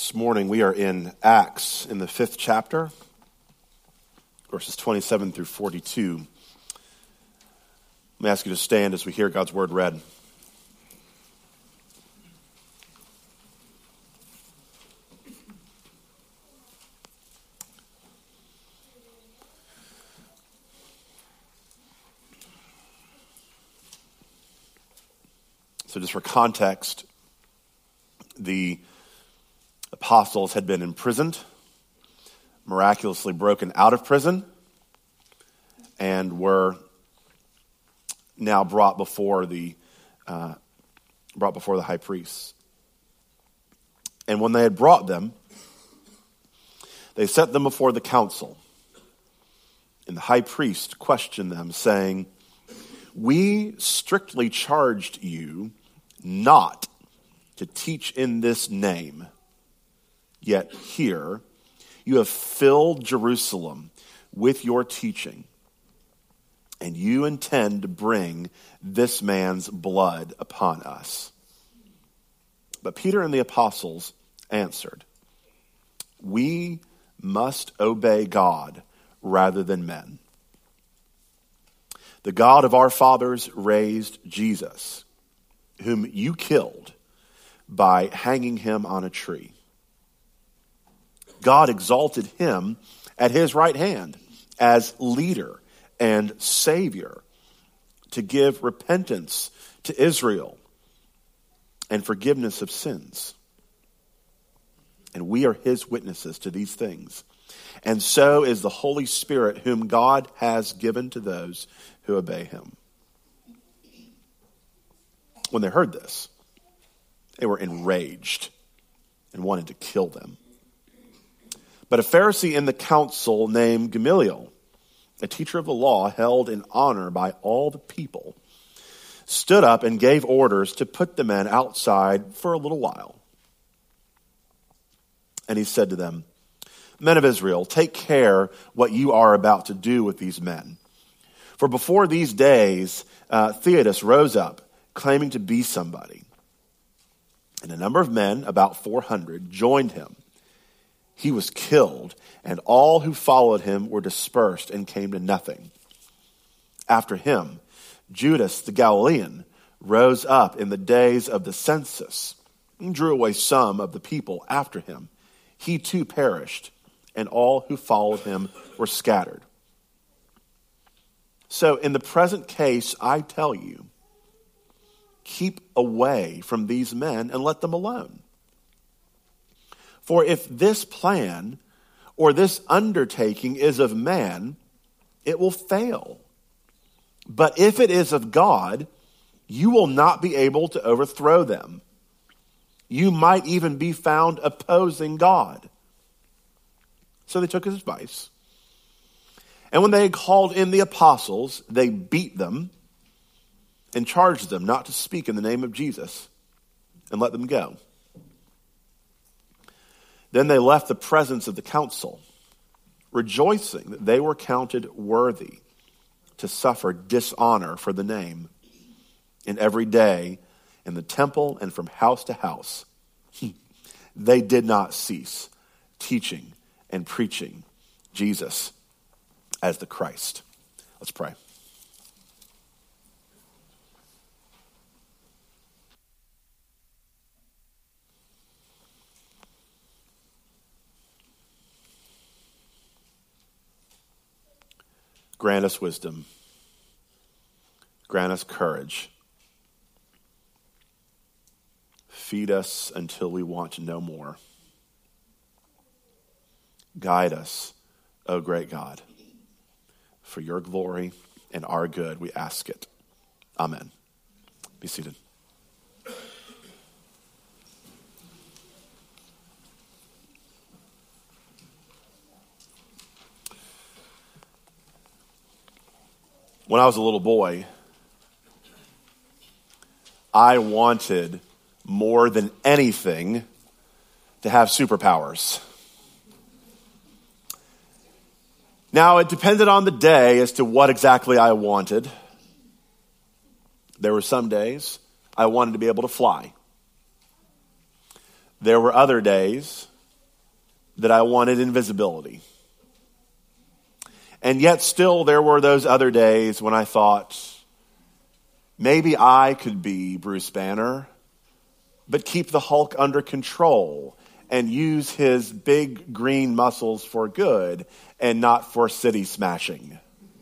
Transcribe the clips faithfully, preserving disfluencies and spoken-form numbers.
This morning we are in Acts in the fifth chapter, verses twenty-seven through forty-two. Let me ask you to stand as we hear God's word read. So just for context, the apostles had been imprisoned, miraculously broken out of prison, and were now brought before the uh, brought before the high priest. And when they had brought them, they set them before the council. And the high priest questioned them, saying, "We strictly charged you not to teach in this name. Yet here you have filled Jerusalem with your teaching, and you intend to bring this man's blood upon us." But Peter and the apostles answered, "We must obey God rather than men. The God of our fathers raised Jesus, whom you killed by hanging him on a tree. God exalted him at his right hand as leader and savior to give repentance to Israel and forgiveness of sins. And we are his witnesses to these things. And so is the Holy Spirit, whom God has given to those who obey him." When they heard this, they were enraged and wanted to kill them. But a Pharisee in the council named Gamaliel, a teacher of the law held in honor by all the people, stood up and gave orders to put the men outside for a little while. And he said to them, "Men of Israel, take care what you are about to do with these men. For before these days, uh, Theudas rose up, claiming to be somebody. And a number of men, about four hundred, joined him. He was killed, and all who followed him were dispersed and came to nothing. After him, Judas the Galilean rose up in the days of the census and drew away some of the people after him. He too perished, and all who followed him were scattered. So in the present case, I tell you, keep away from these men and let them alone. For if this plan or this undertaking is of man, it will fail. But if it is of God, you will not be able to overthrow them. You might even be found opposing God." So they took his advice. And when they had called in the apostles, they beat them and charged them not to speak in the name of Jesus, and let them go. Then they left the presence of the council, rejoicing that they were counted worthy to suffer dishonor for the name. And every day in the temple and from house to house, they did not cease teaching and preaching Jesus as the Christ. Let's pray. Grant us wisdom. Grant us courage. Feed us until we want to know more. Guide us, O great God. For your glory and our good, we ask it. Amen. Be seated. When I was a little boy, I wanted more than anything to have superpowers. Now, it depended on the day as to what exactly I wanted. There were some days I wanted to be able to fly. There were other days that I wanted invisibility. And yet still there were those other days when I thought, maybe I could be Bruce Banner, but keep the Hulk under control and use his big green muscles for good and not for city smashing.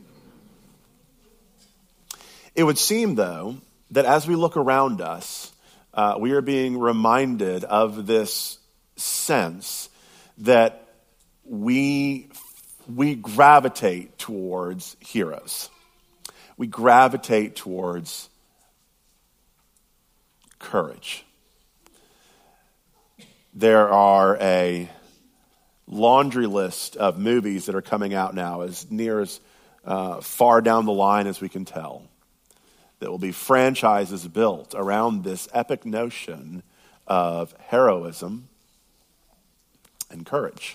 It would seem, though, that as we look around us, uh, we are being reminded of this sense that we, we gravitate towards heroes. We gravitate towards courage. There are a laundry list of movies that are coming out now, as near as uh, far down the line as we can tell, that will be franchises built around this epic notion of heroism and courage.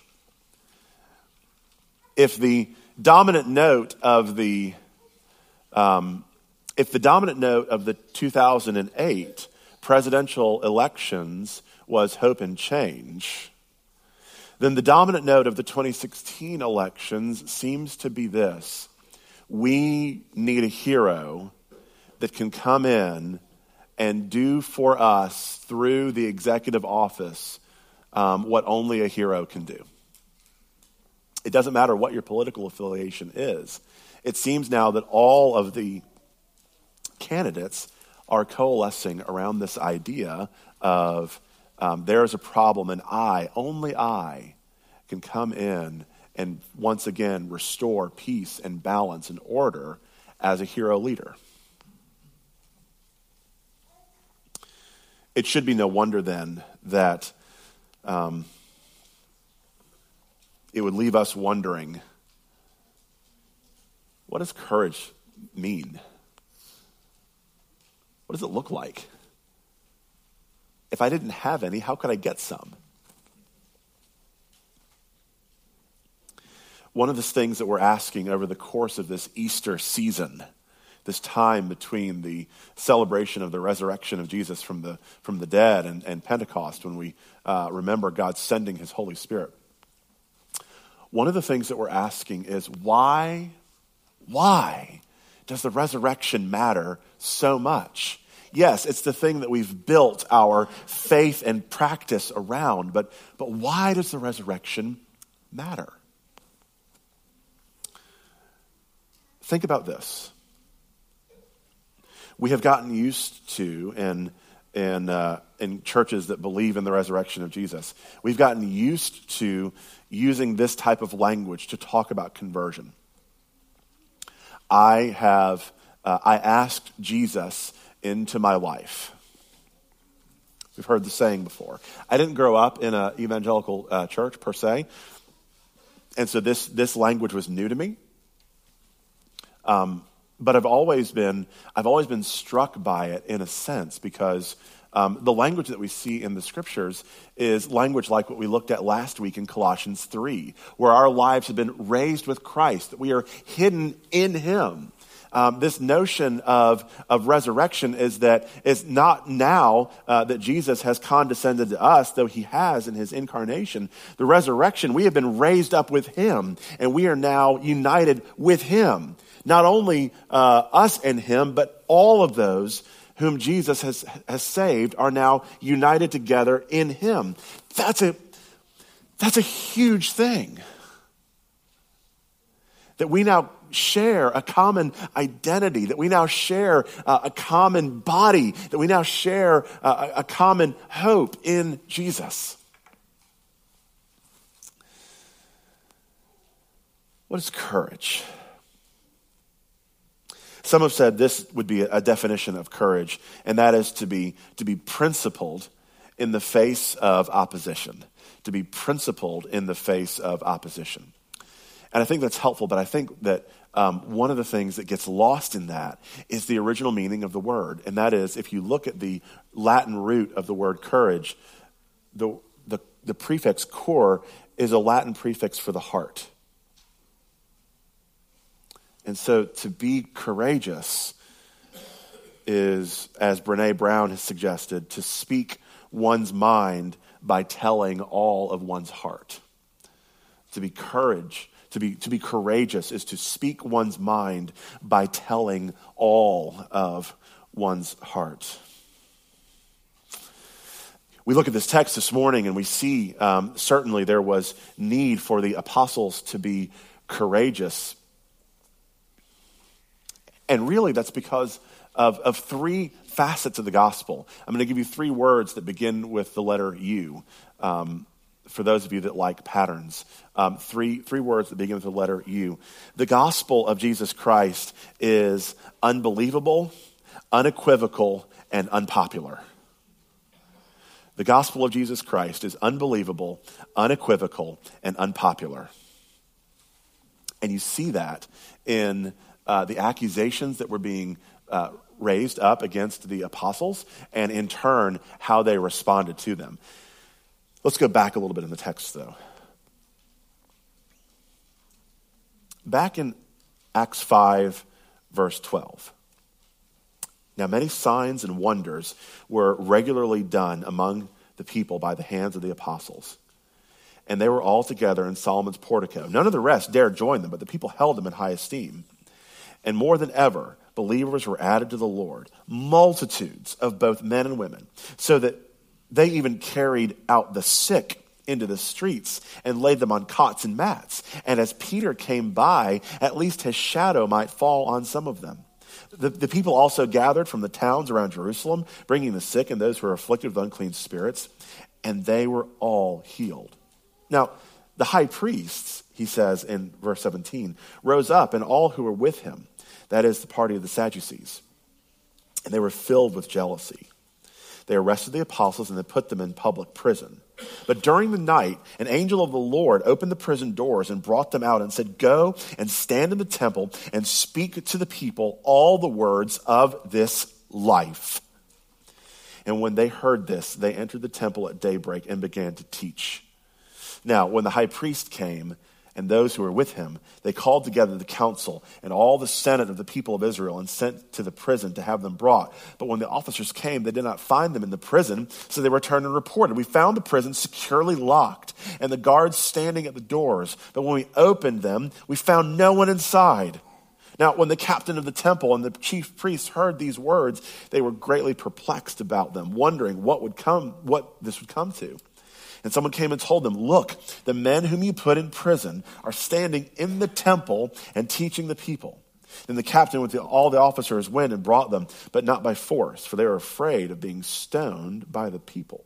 If the dominant note of the um, if the dominant note of the two thousand eight presidential elections was hope and change, then the dominant note of the twenty sixteen elections seems to be this: we need a hero that can come in and do for us through the executive office um, what only a hero can do. It doesn't matter what your political affiliation is. It seems now that all of the candidates are coalescing around this idea of um, there is a problem and I, only I, can come in and once again restore peace and balance and order as a hero leader. It should be no wonder then that um, it would leave us wondering, what does courage mean? What does it look like? If I didn't have any, how could I get some? One of the things that we're asking over the course of this Easter season, this time between the celebration of the resurrection of Jesus from the from the dead and, and Pentecost, when we uh, remember God sending his Holy Spirit. One of the things that we're asking is why, why does the resurrection matter so much? Yes, it's the thing that we've built our faith and practice around, but, but why does the resurrection matter? Think about this. We have gotten used to, in, in, uh, in churches that believe in the resurrection of Jesus, we've gotten used to using this type of language to talk about conversion. I have, uh, I asked Jesus into my life. We've heard the saying before. I didn't grow up in an evangelical uh, church per se, and so this, this language was new to me. Um, But I've always been, I've always been struck by it in a sense because um, the language that we see in the scriptures is language like what we looked at last week in Colossians three, where our lives have been raised with Christ, that we are hidden in him. Um, this notion of, of resurrection is that it's not now uh, that Jesus has condescended to us, though he has in his incarnation. The resurrection, we have been raised up with him, and we are now united with him. Not only uh, us and him, but all of those whom Jesus has, has saved are now united together in him. That's a, that's a huge thing. That we now share a common identity, that we now share uh, a common body, that we now share uh, a common hope in Jesus. What is courage? Some have said this would be a definition of courage, and that is to be to be principled in the face of opposition. To be principled in the face of opposition. And I think that's helpful, but I think that um, one of the things that gets lost in that is the original meaning of the word. And that is, if you look at the Latin root of the word courage, the the, the prefix cor is a Latin prefix for the heart. And so to be courageous is, as Brene Brown has suggested, to speak one's mind by telling all of one's heart. To be courage, to be, to be courageous is to speak one's mind by telling all of one's heart. We look at this text this morning and we see um, certainly there was need for the apostles to be courageous. And really that's because of, of three facets of the gospel. I'm going to give you three words that begin with the letter U. Um, for those of you that like patterns, um, three, three words that begin with the letter U. The gospel of Jesus Christ is unbelievable, unequivocal, and unpopular. The gospel of Jesus Christ is unbelievable, unequivocal, and unpopular. And you see that in uh, the accusations that were being uh, raised up against the apostles, and in turn, how they responded to them. Let's go back a little bit in the text, though. Back in Acts five, verse twelve. Now, many signs and wonders were regularly done among the people by the hands of the apostles. And they were all together in Solomon's portico. None of the rest dared join them, but the people held them in high esteem. And more than ever, believers were added to the Lord, multitudes of both men and women, so that they even carried out the sick into the streets and laid them on cots and mats. And as Peter came by, at least his shadow might fall on some of them. The, the people also gathered from the towns around Jerusalem, bringing the sick and those who were afflicted with unclean spirits, and they were all healed. Now, the high priests, he says in verse seventeen, rose up, and all who were with him, that is the party of the Sadducees, and they were filled with jealousy. They arrested the apostles and they put them in public prison. But during the night, an angel of the Lord opened the prison doors and brought them out and said, "Go and stand in the temple and speak to the people all the words of this life." And when they heard this, they entered the temple at daybreak and began to teach. Now, when the high priest came and those who were with him, they called together the council and all the senate of the people of Israel and sent to the prison to have them brought. But when the officers came, they did not find them in the prison, so they returned and reported, "We found the prison securely locked and the guards standing at the doors. But when we opened them, we found no one inside." Now, when the captain of the temple and the chief priests heard these words, they were greatly perplexed about them, wondering what would come, what this would come to. And someone came and told them, "Look, the men whom you put in prison are standing in the temple and teaching the people." Then the captain with the, all the officers went and brought them, but not by force, for they were afraid of being stoned by the people.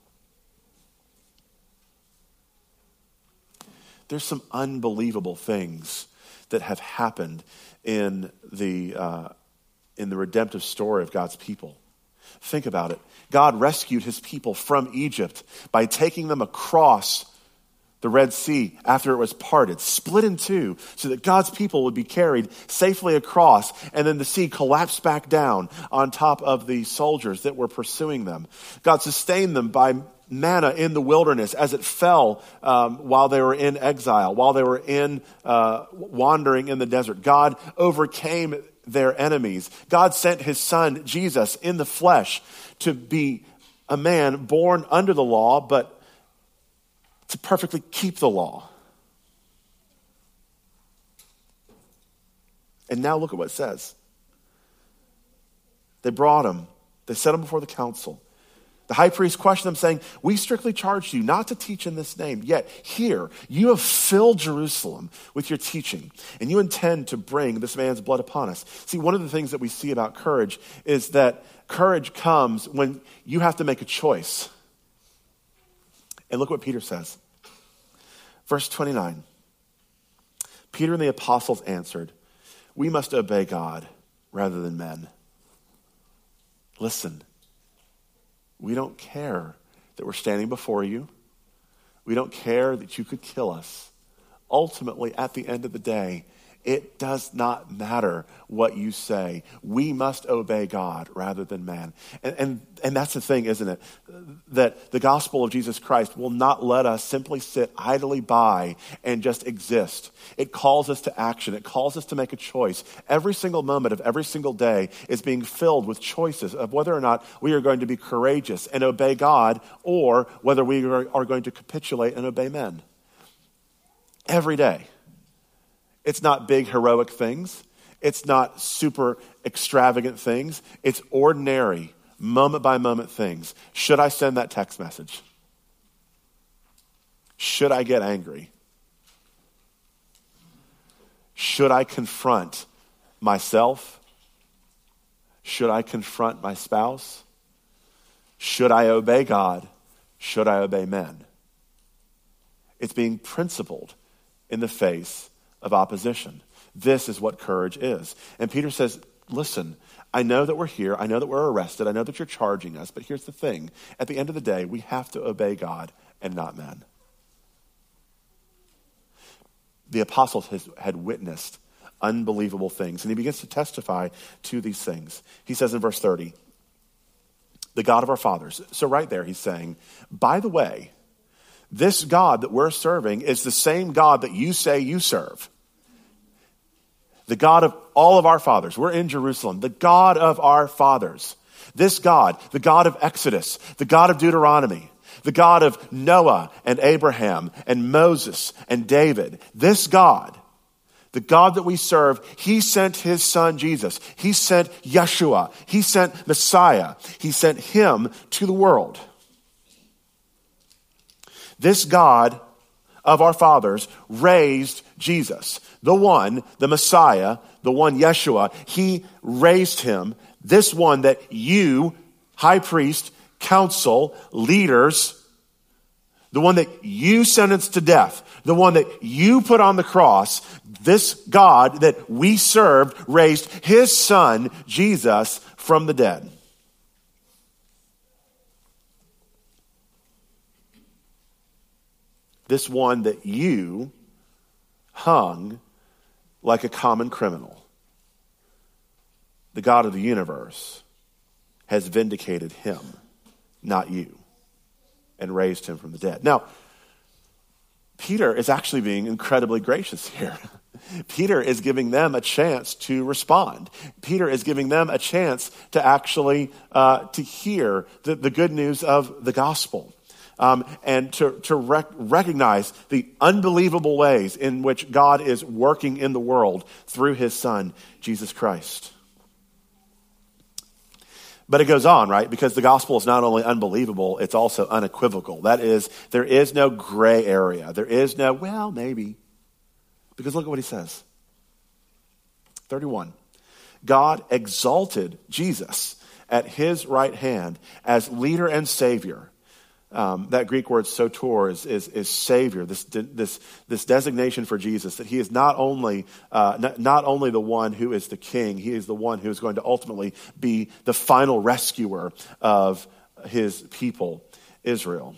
There's some unbelievable things that have happened in the uh, in the redemptive story of God's people. Think about it. God rescued his people from Egypt by taking them across the Red Sea after it was parted, split in two, so that God's people would be carried safely across, and then the sea collapsed back down on top of the soldiers that were pursuing them. God sustained them by manna in the wilderness as it fell um, while they were in exile, while they were in uh, wandering in the desert. God overcame their enemies. God sent his son, Jesus, in the flesh to be a man born under the law, but to perfectly keep the law. And now look at what it says. They brought him. They set him before the council. The high priest questioned them, saying, "We strictly charged you not to teach in this name. Yet here you have filled Jerusalem with your teaching, and you intend to bring this man's blood upon us." See, one of the things that we see about courage is that courage comes when you have to make a choice. And look what Peter says. Verse twenty-nine. Peter and the apostles answered, "We must obey God rather than men." Listen. We don't care that we're standing before you. We don't care that you could kill us. Ultimately, at the end of the day, it does not matter what you say. We must obey God rather than man. And, and, and that's the thing, isn't it? That the gospel of Jesus Christ will not let us simply sit idly by and just exist. It calls us to action. It calls us to make a choice. Every single moment of every single day is being filled with choices of whether or not we are going to be courageous and obey God, or whether we are, are going to capitulate and obey men. every day. It's not big heroic things. It's not super extravagant things. It's ordinary, moment by moment things. Should I send that text message? Should I get angry? Should I confront myself? Should I confront my spouse? Should I obey God? Should I obey men? It's being principled in the face of opposition. This is what courage is. And Peter says, listen, I know that we're here. I know that we're arrested. I know that you're charging us. But here's the thing. At the end of the day, we have to obey God and not men. The apostles has, had witnessed unbelievable things. And he begins to testify to these things. He says in verse thirty, the God of our fathers. So right there he's saying, by the way, this God that we're serving is the same God that you say you serve. The God of all of our fathers. We're in Jerusalem. The God of our fathers. This God, the God of Exodus, the God of Deuteronomy, the God of Noah and Abraham and Moses and David. This God, the God that we serve, he sent his son Jesus. He sent Yeshua. He sent Messiah. He sent him to the world. This God of our fathers raised Jesus, the one, the Messiah, the one Yeshua. He raised him, this one that you, high priest, council, leaders, the one that you sentenced to death, the one that you put on the cross, this God that we served raised his son, Jesus, from the dead. This one that you hung like a common criminal. The God of the universe has vindicated him, not you, and raised him from the dead. Now, Peter is actually being incredibly gracious here. Peter is giving them a chance to respond. Peter is giving them a chance to actually uh, to hear the, the good news of the gospel. Um, and to, to rec- recognize the unbelievable ways in which God is working in the world through his son, Jesus Christ. But it goes on, right? Because the gospel is not only unbelievable, it's also unequivocal. That is, there is no gray area. There is no, well, maybe. Because look at what he says. thirty-one. God exalted Jesus at his right hand as leader and savior. Um, that Greek word soter is, is, is savior, this, this, this designation for Jesus, that he is not only, uh, not, not only the one who is the king, he is the one who is going to ultimately be the final rescuer of his people, Israel.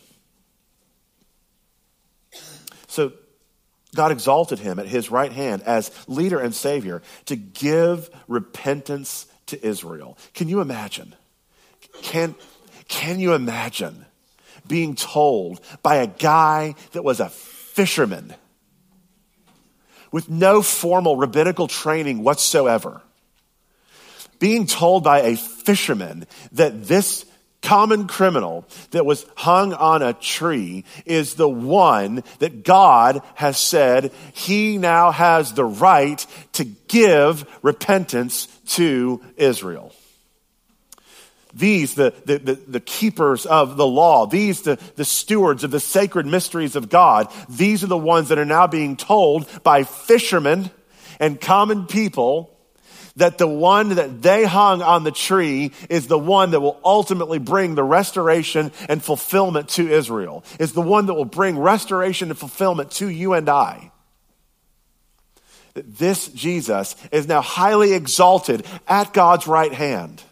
So God exalted him at his right hand as leader and savior to give repentance to Israel. Can you imagine? Can, can you imagine being told by a guy that was a fisherman with no formal rabbinical training whatsoever, being told by a fisherman that this common criminal that was hung on a tree is the one that God has said he now has the right to give repentance to Israel. These, the, the, the, the keepers of the law, these, the, the stewards of the sacred mysteries of God, these are the ones that are now being told by fishermen and common people that the one that they hung on the tree is the one that will ultimately bring the restoration and fulfillment to Israel, is the one that will bring restoration and fulfillment to you and I. That this Jesus is now highly exalted at God's right hand.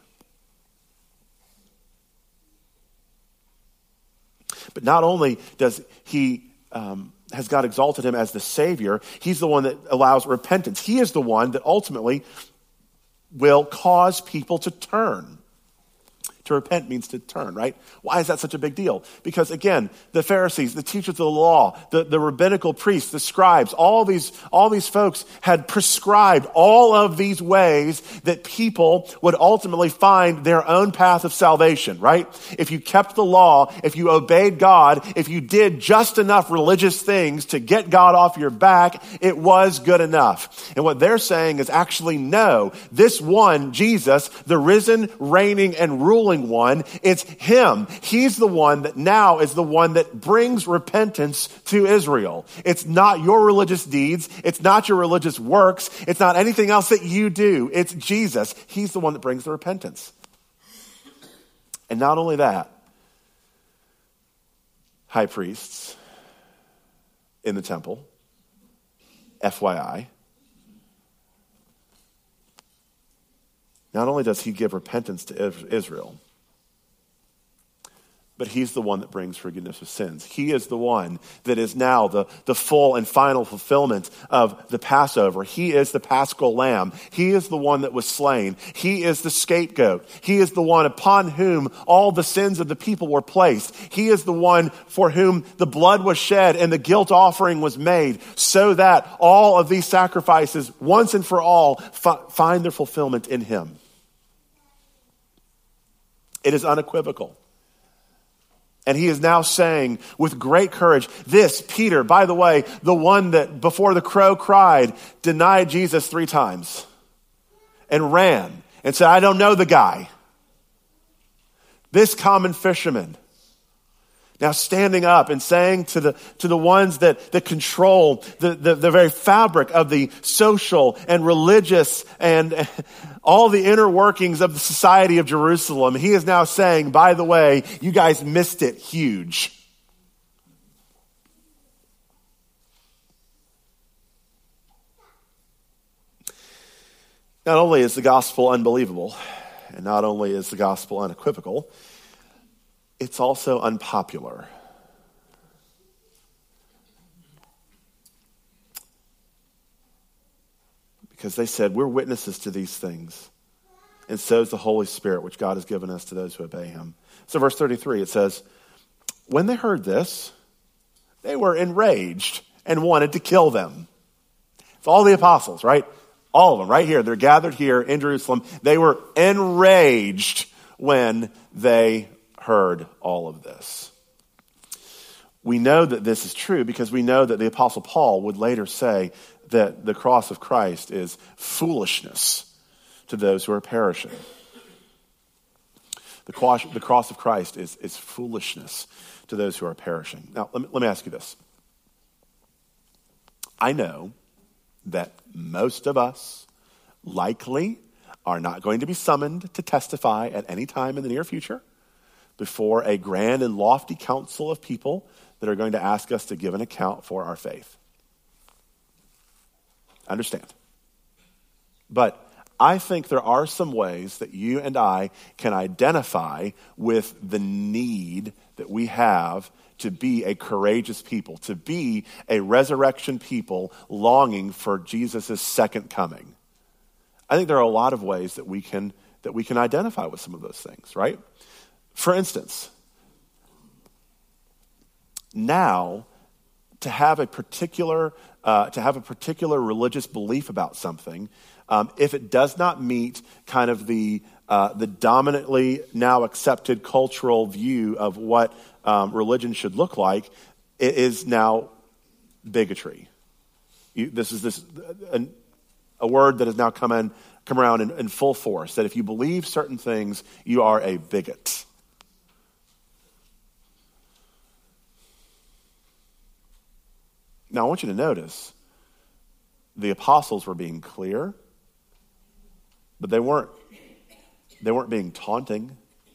But not only does he, um, has God exalted him as the Savior, he's the one that allows repentance. He is the one that ultimately will cause people to turn, To repent means to turn, right? Why is that such a big deal? Because again, the Pharisees, the teachers of the law, the, the rabbinical priests, the scribes, all these, all these folks had prescribed all of these ways that people would ultimately find their own path of salvation, right? If you kept the law, if you obeyed God, if you did just enough religious things to get God off your back, it was good enough. And what they're saying is actually no. This one, Jesus, the risen, reigning, and ruling one, it's him. He's the one that now is the one that brings repentance to Israel. It's not your religious deeds. It's not your religious works. It's not anything else that you do. It's Jesus. He's the one that brings the repentance. And not only that, high priests in the temple, F Y I, not only does he give repentance to Israel, but he's the one that brings forgiveness of sins. He is the one that is now the, the full and final fulfillment of the Passover. He is the Paschal Lamb. He is the one that was slain. He is the scapegoat. He is the one upon whom all the sins of the people were placed. He is the one for whom the blood was shed and the guilt offering was made, so that all of these sacrifices, once and for all, fi- find their fulfillment in him. It is unequivocal. And he is now saying with great courage, this Peter, by the way, the one that before the crow cried, denied Jesus three times and ran and said, I don't know the guy. This common fisherman now standing up and saying to the to the ones that, that control the, the, the very fabric of the social and religious and all the inner workings of the society of Jerusalem, he is now saying, by the way, you guys missed it huge. Not only is the gospel unbelievable, and not only is the gospel unequivocal, it's also unpopular. Because they said, we're witnesses to these things. And so is the Holy Spirit, which God has given us to those who obey him. So verse thirty-three, it says, when they heard this, they were enraged and wanted to kill them. It's all the apostles, right? All of them, right here. They're gathered here in Jerusalem. They were enraged when they heard all of this. We know that this is true because we know that the Apostle Paul would later say that the cross of Christ is foolishness to those who are perishing. The cross, the cross of Christ is, is foolishness to those who are perishing. Now, let me, let me ask you this. I know that most of us likely are not going to be summoned to testify at any time in the near future before a grand and lofty council of people that are going to ask us to give an account for our faith. Understand. But I think there are some ways that you and I can identify with the need that we have to be a courageous people, to be a resurrection people longing for Jesus' second coming. I think there are a lot of ways that we can that we can identify with some of those things, right? For instance, now to have a particular uh, to have a particular religious belief about something, um, if it does not meet kind of the uh, the dominantly now accepted cultural view of what um, religion should look like, it is now bigotry. You, this is this a, a word that has now come in come around in, in full force. That if you believe certain things, you are a bigot. Now, I want you to notice the apostles were being clear, but they weren't, they weren't being taunting.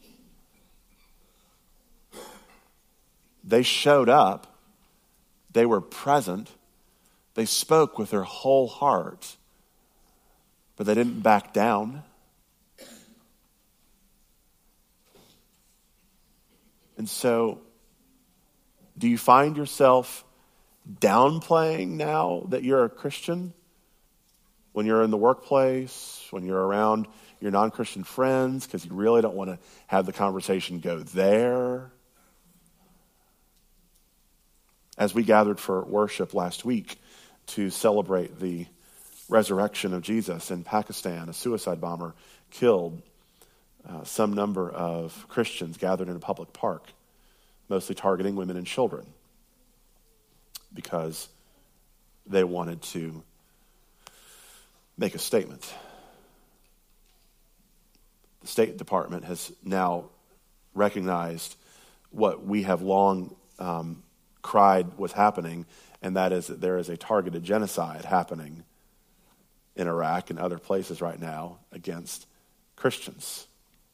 They showed up. They were present. They spoke with their whole heart, but they didn't back down. And so, do you find yourself downplaying now that you're a Christian? when you're in the workplace, when you're around your non-Christian friends, because you really don't want to have the conversation go there. As we gathered for worship last week to celebrate the resurrection of Jesus in Pakistan, a suicide bomber killed uh, some number of Christians gathered in a public park, mostly targeting women and children, because they wanted to make a statement. The State Department has now recognized what we have long um, cried was happening, and that is that there is a targeted genocide happening in Iraq and other places right now against Christians.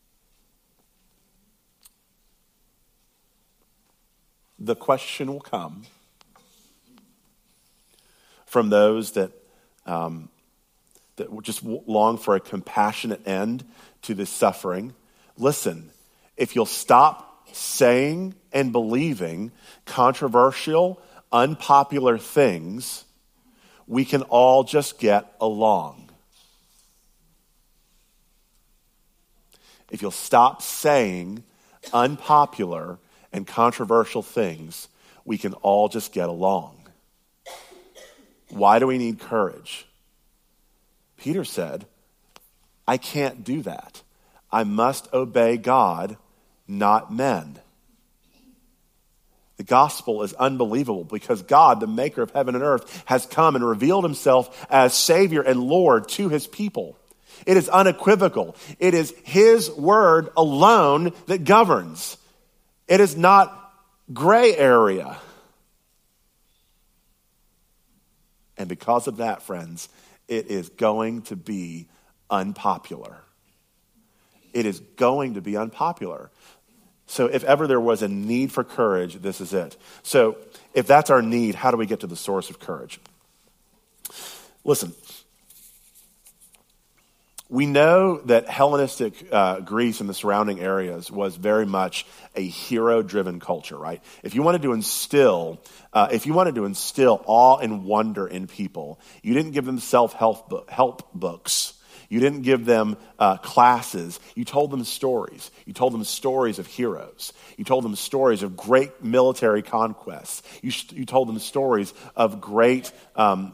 The question will come from those that um, that just long for a compassionate end to this suffering. Listen, if you'll stop saying and believing controversial, unpopular things, we can all just get along. If you'll stop saying unpopular and controversial things, we can all just get along. Why do we need courage? Peter said, I can't do that. I must obey God, not men. The gospel is unbelievable because God, the maker of heaven and earth, has come and revealed himself as Savior and Lord to his people. It is unequivocal. It is his word alone that governs. It is not gray area. And because of that, friends, it is going to be unpopular. It is going to be unpopular. So if ever there was a need for courage, this is it. So if that's our need, how do we get to the source of courage? Listen, we know that Hellenistic uh, Greece and the surrounding areas was very much a hero-driven culture, right? If you wanted to instill, uh, if you wanted to instill awe and wonder in people, you didn't give them self-help bo- help books. You didn't give them uh, classes. You told them stories. You told them stories of heroes. You told them stories of great military conquests. You, sh- you told them stories of great, um,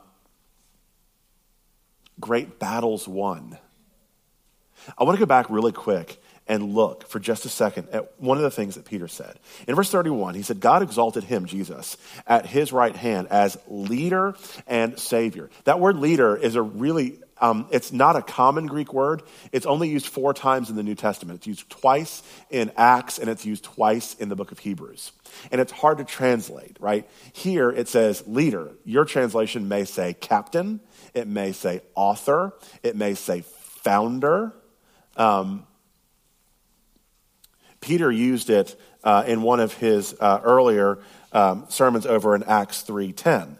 great battles won. I want to go back really quick and look for just a second at one of the things that Peter said. In verse thirty-one, he said, God exalted him, Jesus, at his right hand as leader and savior. That word leader is a really, um, it's not a common Greek word. It's only used four times in the New Testament. It's used twice in Acts and it's used twice in the book of Hebrews. And it's hard to translate, right? Here it says leader. Your translation may say captain. It may say author. It may say founder. Um, Peter used it uh, in one of his uh, earlier um, sermons over in Acts three ten.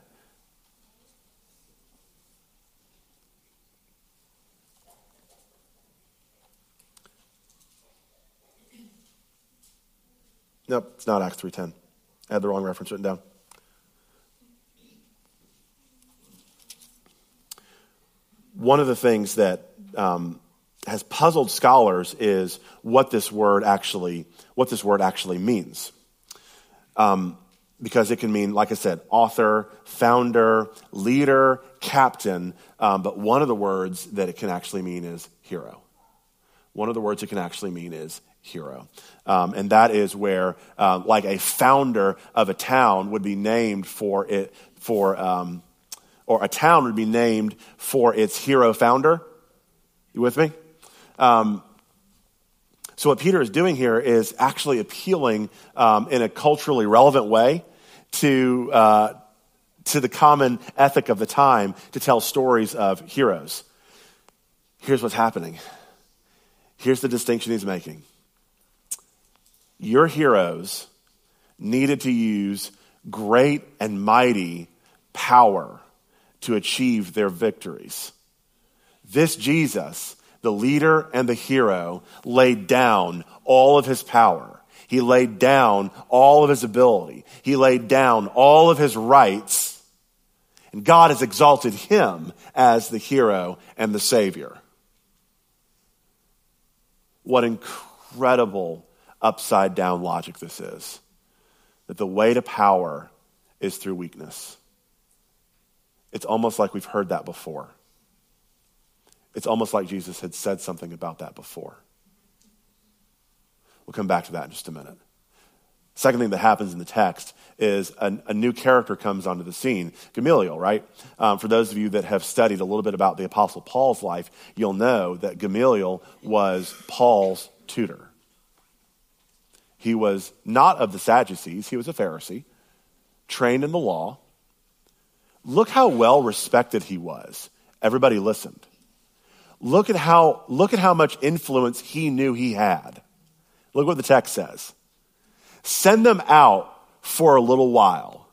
Nope, it's not Acts three ten. I had the wrong reference written down. One of the things that um, has puzzled scholars is what this word actually, what this word actually means. Um, because it can mean, like I said, author, founder, leader, captain. Um, but one of the words that it can actually mean is hero. One of the words it can actually mean is hero. Um, and that is where, uh, like a founder of a town would be named for it, for, um, or a town would be named for its hero founder. You with me? Um, so what Peter is doing here is actually appealing um, in a culturally relevant way to uh, to the common ethic of the time to tell stories of heroes. Here's what's happening. Here's the distinction he's making. Your heroes needed to use great and mighty power to achieve their victories. This Jesus, the leader and the hero, laid down all of his power. He laid down all of his ability. He laid down all of his rights. And God has exalted him as the hero and the savior. What incredible upside down logic this is. That the way to power is through weakness. It's almost like we've heard that before. It's almost like Jesus had said something about that before. We'll come back to that in just a minute. Second thing that happens in the text is a, a new character comes onto the scene, Gamaliel, right? Um, for those of you that have studied a little bit about the Apostle Paul's life, you'll know that Gamaliel was Paul's tutor. He was not of the Sadducees, he was a Pharisee, trained in the law. Look how well respected he was. Everybody listened. Look at how, look at how much influence he knew he had. Look what the text says. Send them out for a little while.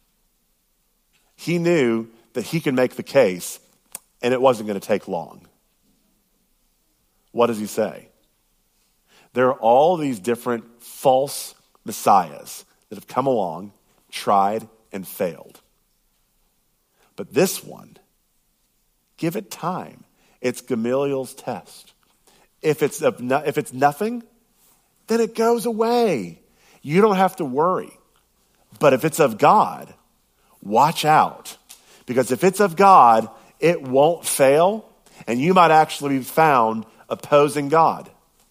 He knew that he could make the case, and it wasn't going to take long. What does he say? There are all these different false messiahs that have come along, tried, and failed. But this one, give it time. It's Gamaliel's test. If it's, of no, if it's nothing, then it goes away. You don't have to worry. But if it's of God, watch out. Because if it's of God, it won't fail, and you might actually be found opposing God.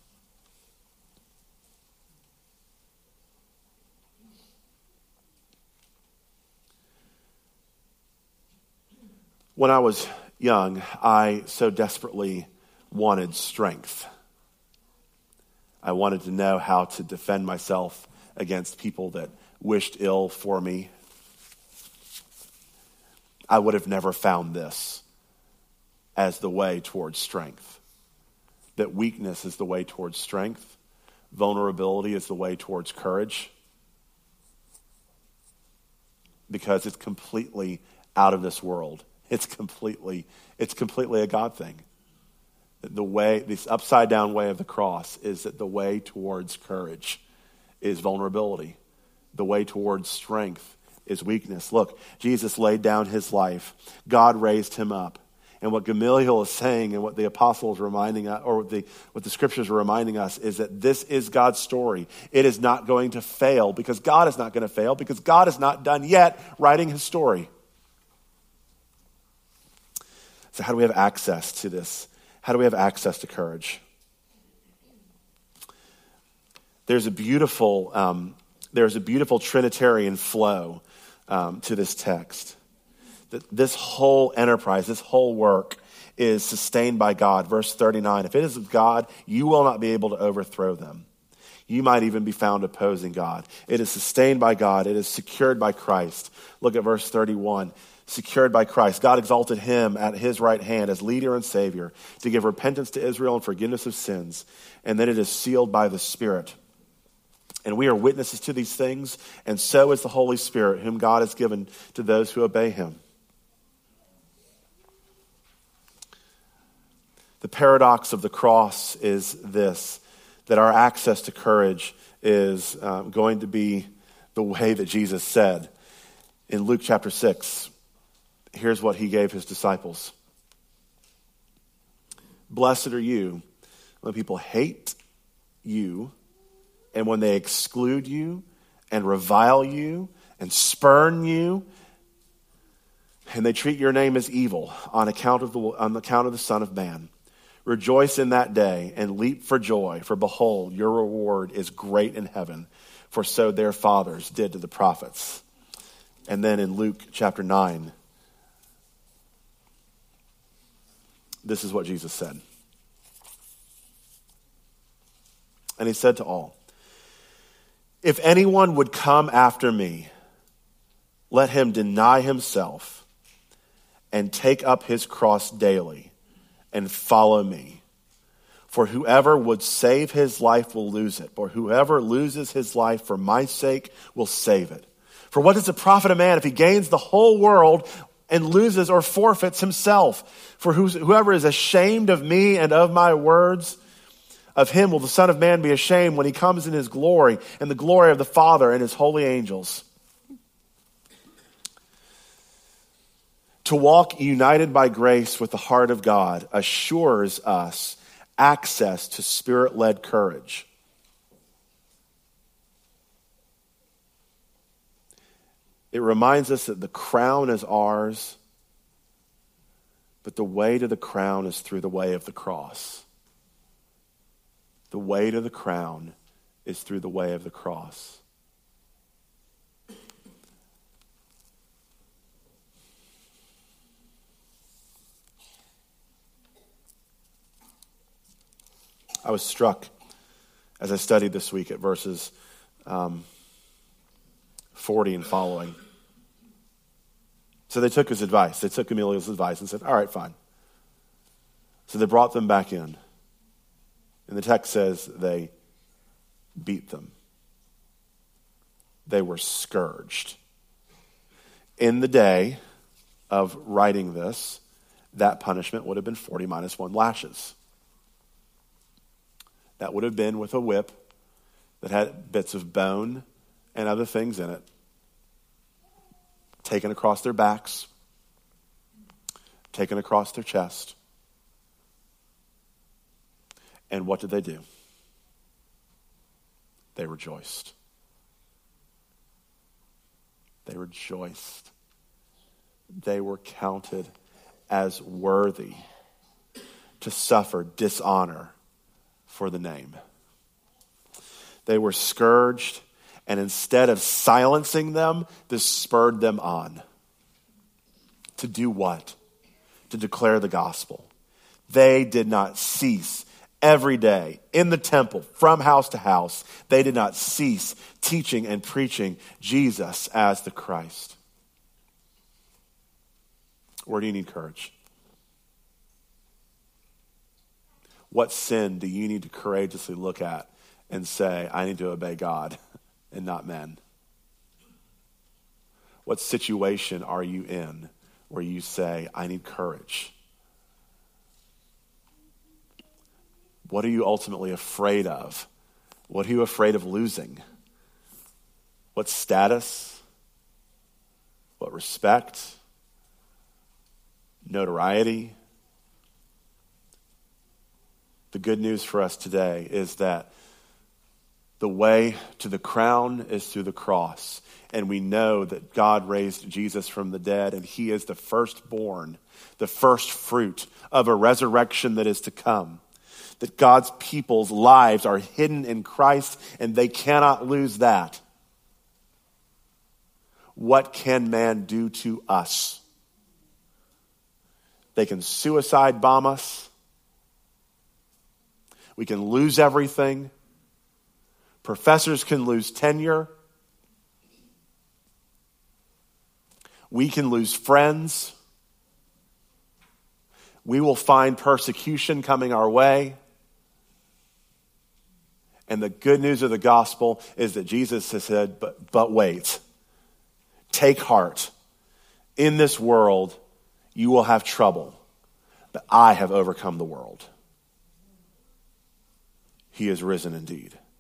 When I was young, I so desperately wanted strength. I wanted to know how to defend myself against people that wished ill for me. I would have never found this as the way towards strength. That weakness is the way towards strength. Vulnerability is the way towards courage. Because it's completely out of this world. It's completely, it's completely a God thing. The way, this upside down way of the cross is that the way towards courage is vulnerability. The way towards strength is weakness. Look, Jesus laid down his life. God raised him up. And what Gamaliel is saying and what the apostles are reminding us, or the, what the scriptures are reminding us, is that this is God's story. It is not going to fail because God is not going to fail because God is not done yet writing his story. So how do we have access to this? How do we have access to courage? There's a beautiful, um, there's a beautiful Trinitarian flow um, to this text. That this whole enterprise, this whole work is sustained by God. Verse thirty-nine, if it is of God, you will not be able to overthrow them. You might even be found opposing God. It is sustained by God. It is secured by Christ. Look at verse thirty-one. Secured by Christ. God exalted him at his right hand as leader and savior to give repentance to Israel and forgiveness of sins. And then it is sealed by the Spirit. And we are witnesses to these things, and so is the Holy Spirit, whom God has given to those who obey him. The paradox of the cross is this, that our access to courage is uh, going to be the way that Jesus said. In Luke chapter six, here's what he gave his disciples. Blessed are you when people hate you, and when they exclude you and revile you and spurn you, and they treat your name as evil on account of the on account of the Son of Man. Rejoice in that day and leap for joy, for behold, your reward is great in heaven, for so their fathers did to the prophets. And then in Luke chapter nine, this is what Jesus said. And he said to all, if anyone would come after me, let him deny himself and take up his cross daily and follow me. For whoever would save his life will lose it, but whoever loses his life for my sake will save it. For what does it profit a man if he gains the whole world and loses or forfeits himself? For whoever is ashamed of me and of my words, of him will the Son of Man be ashamed when he comes in his glory and the glory of the Father and his holy angels. To walk united by grace with the heart of God assures us access to Spirit-led courage. It reminds us that the crown is ours, but the way to the crown is through the way of the cross. The way to the crown is through the way of the cross. I was struck as I studied this week at verses um, forty and following. So they took his advice. They took Gamaliel's advice and said, all right, fine. So they brought them back in. And the text says they beat them. They were scourged. In the day of writing this, that punishment would have been forty minus one lashes. That would have been with a whip that had bits of bone and other things in it, taken across their backs, taken across their chest. And what did they do? They rejoiced. They rejoiced. They were counted as worthy to suffer dishonor for the name. They were scourged, and instead of silencing them, this spurred them on. To do what? To declare the gospel. They did not cease every day in the temple, from house to house. They did not cease teaching and preaching Jesus as the Christ. Where do you need courage? What sin do you need to courageously look at and say, I need to obey God and not men? What situation are you in where you say, I need courage? What are you ultimately afraid of? What are you afraid of losing? What status? What respect? Notoriety? The good news for us today is that the way to the crown is through the cross. And we know that God raised Jesus from the dead, and he is the firstborn, the first fruit of a resurrection that is to come. That God's people's lives are hidden in Christ, and they cannot lose that. What can man do to us? They can suicide bomb us. We can lose everything. Professors can lose tenure. We can lose friends. We will find persecution coming our way. And the good news of the gospel is that Jesus has said, but, but wait, take heart. In this world, you will have trouble, but I have overcome the world. He is risen indeed.